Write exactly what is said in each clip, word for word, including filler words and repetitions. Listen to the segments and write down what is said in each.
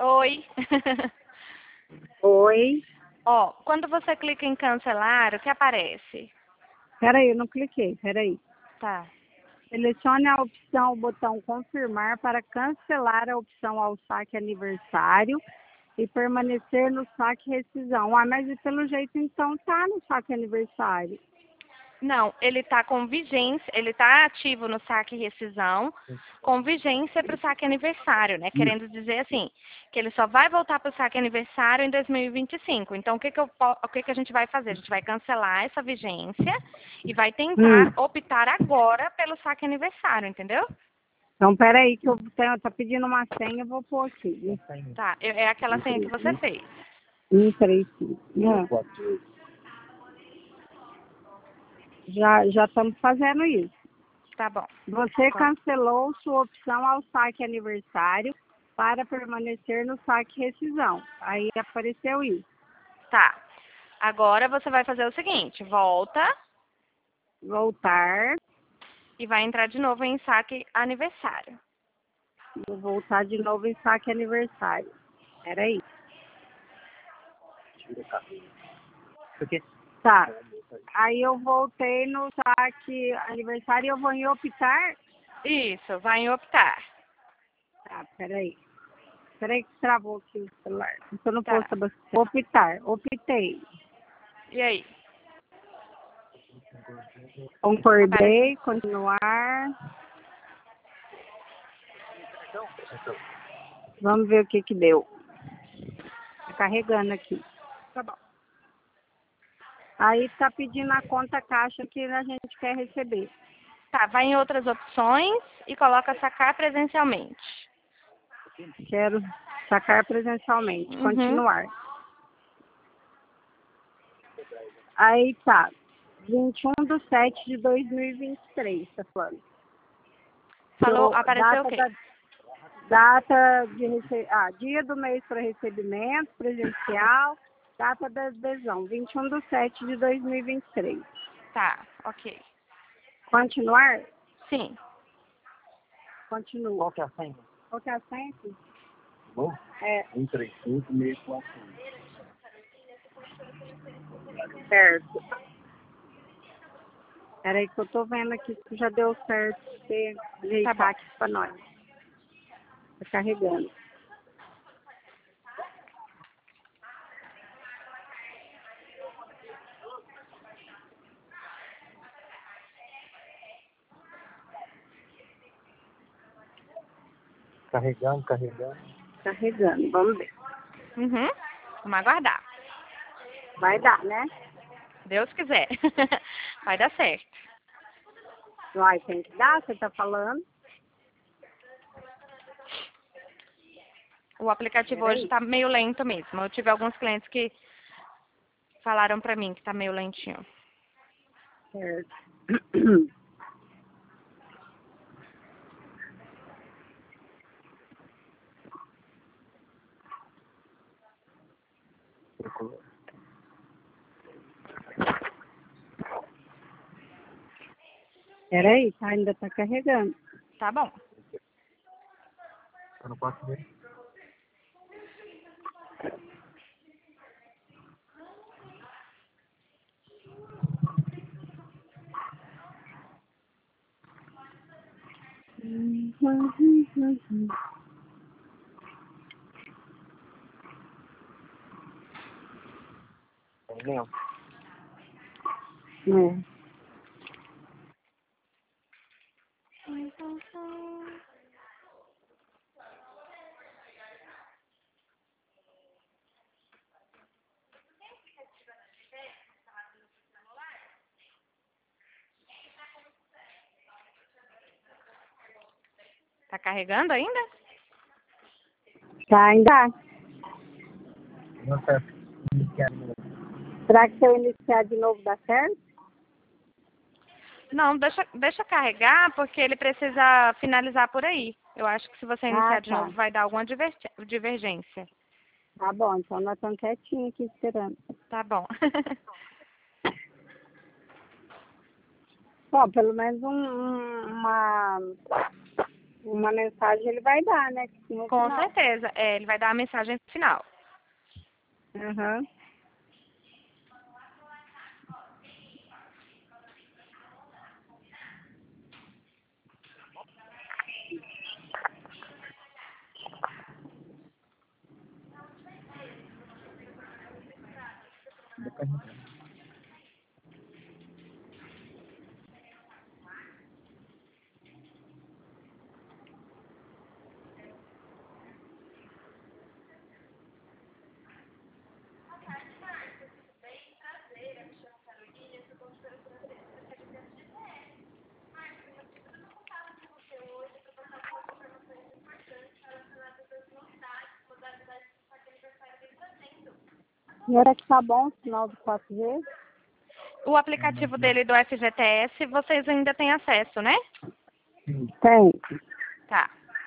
Oi. Oi. Ó, quando você clica em cancelar, o que aparece? Peraí, eu não cliquei, peraí. Tá. Selecione a opção, o botão confirmar para cancelar a opção ao saque aniversário e permanecer no saque rescisão. Ah, mas pelo jeito então tá no saque aniversário. Não, ele está com vigência, ele está ativo no saque rescisão, com vigência para o saque aniversário, né? Querendo dizer assim, que ele só vai voltar para o saque aniversário em dois mil e vinte e cinco. Então, o que que, eu, po- o que que a gente vai fazer? A gente vai cancelar essa vigência e vai Hum. tentar optar agora pelo saque aniversário, entendeu? Então peraí que eu tenho, tá pedindo uma senha, eu vou pôr aqui. Tá, é é aquela senha que você fez. Um, três, cinco. Não. Já já estamos fazendo isso. Tá bom. Você Tá. cancelou sua opção ao saque aniversário para permanecer no saque rescisão. Aí apareceu isso. Tá. Agora você vai fazer o seguinte, volta Voltar. e vai entrar de novo em saque aniversário. Vou voltar de novo em saque aniversário. Peraí. Tá. Aí eu voltei no saque aniversário e eu vou em optar. Isso, vai em optar. Tá, peraí. Peraí que travou aqui o celular. Eu não Tá. posso abastecer. Optar. Optei. E aí? Concordei. Continuar. Vamos ver o que que deu. Tá carregando aqui. Tá bom. Aí tá pedindo a conta caixa que a gente quer receber. Tá, vai em outras opções e coloca sacar presencialmente. Quero sacar presencialmente. Uhum. Continuar. Aí tá. vinte e um de sete de dois mil e vinte e três, tá falando. Falou, Eu- apareceu o data quê? da, data de rece... ah, dia do mês para recebimento presencial, data da adesão, vinte e um de sete de dois mil e vinte e três. Tá, ok. Continuar? Sim. Continua. Qual que é a senha? Qual que é a senha aqui? Bom? É, um, três, cinco, seis, quatro. certo. Peraí que eu tô vendo aqui se já deu certo você ajeitar Tá bom. aqui pra nós. Tá carregando. Carregando, carregando. Carregando, vamos ver. Uhum. Vamos aguardar. Vai dar, né? Deus quiser. Vai dar certo. Vai, tem que dar, você tá falando. O aplicativo hoje Peraí. tá meio lento mesmo. Eu tive alguns clientes que falaram pra mim que tá meio lentinho. Certo. Peraí, tá, ainda tá carregando. Tá bom. Eu não posso ver. Não. É. Tá carregando ainda? Tá, ainda. Não tá iniciando. Será que se eu iniciar de novo dá certo? Não, deixa, deixa carregar, porque ele precisa finalizar por aí. Eu acho que se você Ah, iniciar de tá. novo, vai dar alguma diver- divergência. Tá bom, então nós estamos quietinhos aqui esperando. Tá bom. Bom, pelo menos um, um- uma, uma mensagem ele vai dar, né? No Com final. certeza. É, ele vai dar a mensagem final. Aham. Tô carregando. E hora que tá bom o sinal do quatro G? O aplicativo dele do F G T S, vocês ainda têm acesso, né? Sim. Tem. Tá.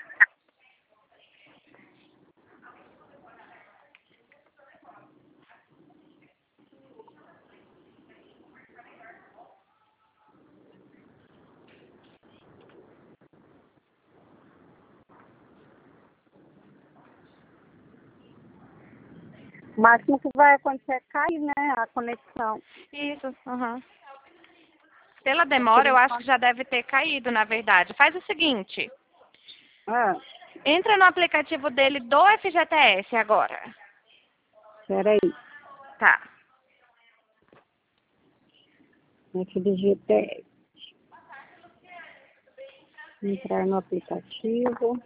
O máximo que vai acontecer é cair, né? A conexão. Isso, aham. Pela demora, eu acho que já deve ter caído, na verdade. Faz o seguinte, Ah, entra no aplicativo dele do F G T S agora. peraí. Tá. F G T S. Entrar no aplicativo.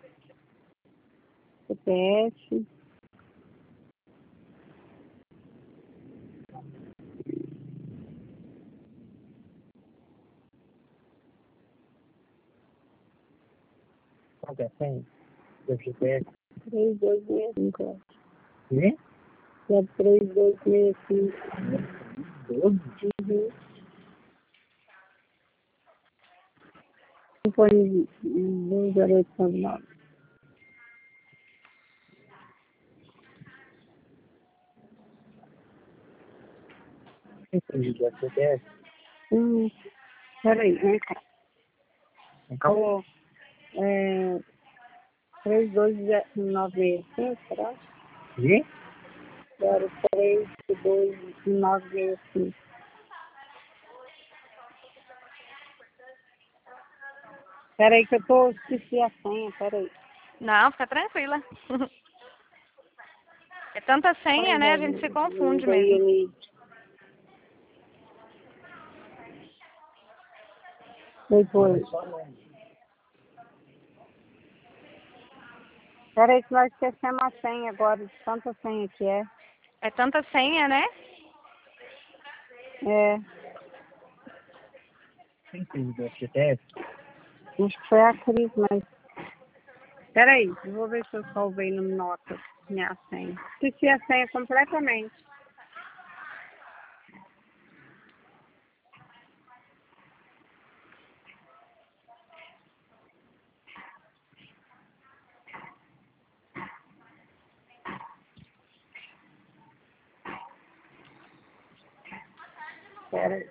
C P F. Qual que é a senha? Do G P S? três dois seis cinco. Quê? É três dois seis cinco. doze? Uhum. Foi um zero oito nove. Entendi, do G P S. Hum, peraí, vem cá. Acabou. Oh, é, três dois nove cinco, será? Quê? zero três dois nove cinco. Peraí que eu tô, esqueci a senha, peraí. Não, fica tranquila. É tanta senha, né? A gente se confunde mesmo. Depois. Peraí que nós esquecemos a senha agora, de tanta senha que é. É tanta senha, né? É, Quem fez do F G T S? acho que foi a Cris, mas... Peraí, eu vou ver se eu salvei no nota minha senha. Esqueci a senha completamente. Peraí.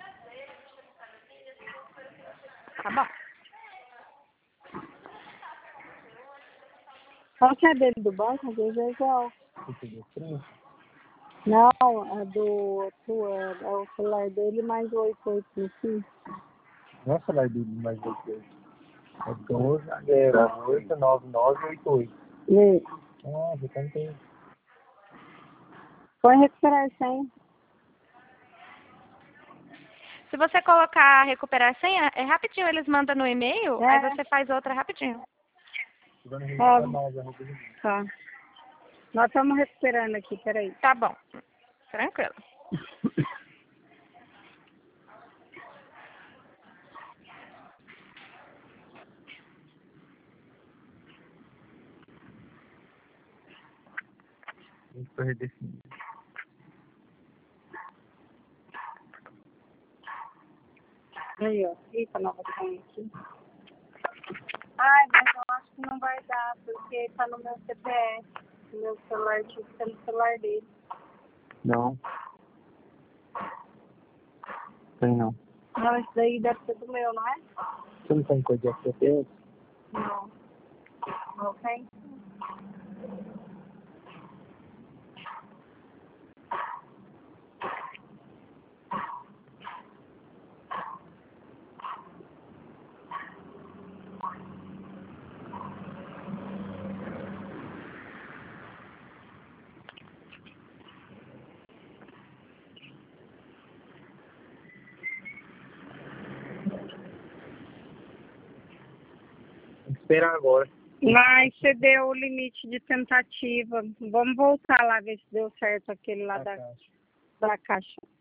Tá bom. Qual que é a dele do banco? Às vezes é igual. Você pegou três? Não, a do tua, é o celular dele mais oito oito no fim. Não é o salário dele, mais oito oito. É doze, zero, oito, nove, nove, oito, oito. Vê. Ah, já tentei. Põe recuperar a senha. Se você colocar recuperar senha, é rapidinho, eles mandam no e-mail, É. aí você faz outra rapidinho. É. Tá. Nós estamos recuperando aqui, peraí. Tá bom. Tranquilo. Isso foi redefinido. Aí, ó. Eita, nova senha aqui. Ai, mas eu acho que não vai dar, porque tá no meu C P F. No meu celular, tinha que ser no celular dele. Não. Tem não. Não, esse daí deve ser do meu, não é? Você não tem coisa de F G T S? Não. Ok? Tem que esperar agora. Mas você deu o limite de tentativa. Vamos voltar lá ver se deu certo aquele lá A da, caixa. da caixa.